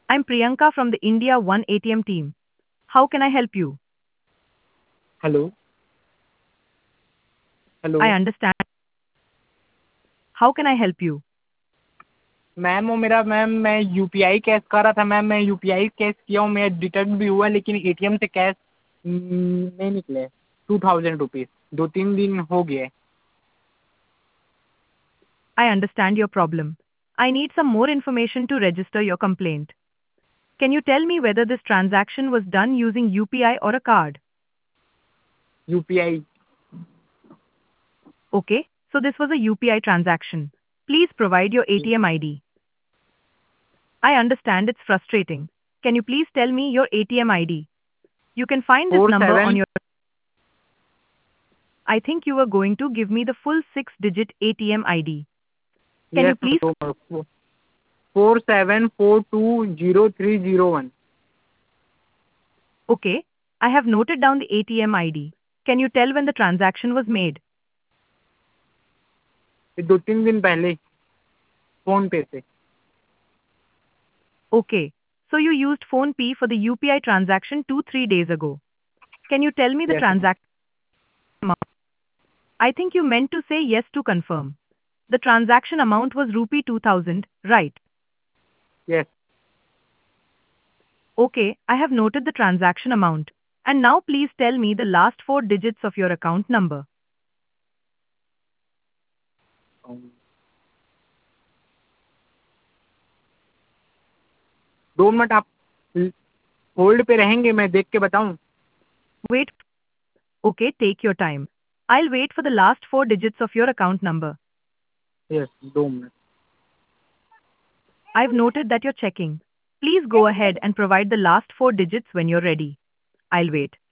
I'm Priyanka from the India One ATM team. How can I help you? Hello hello I understand. How can I help you? Ma'am वो मेरा ma'am मैं UPI cash कर रहा था ma'am. मैं UPI cash किया हूँ, मेरा डिटेक्ट भी हुआ, लेकिन एटीएम से कैश नहीं निकले। 2000 रुपीज़ 2-3 दिन हो गए। I understand your problem. I need some more information to register your complaint. Can you tell me whether this transaction was done using UPI or a card? UPI. Okay, so this was a UPI transaction. Please provide your ATM ID. I understand it's frustrating. Can you please tell me your ATM ID? You can find this four number on seven your. I think you were going to give me the full 6-digit ATM ID. Can you yes please? 47420301। Okay, I have noted down the ATM ID. Can you tell when the transaction was made? ये 2-3 दिन पहले phone पे से। Okay, so you used PhonePe for the UPI transaction 2-3 days ago. Can you tell me the yes ma'am. transaction amount? I think you meant to say yes to confirm. The transaction amount was rupee 2000, right? Yes. Okay, I have noted the transaction amount. And now please tell me the last 4 digits of your account number. 2 minute आप hold पे रहेंगे, मैं देख के बताऊँ? Wait. Okay, take your time. I'll wait for the last 4 digits of your account number. Yes 2 minute. I've noted that you're checking. Please go ahead and provide the last 4 digits when you're ready. I'll wait.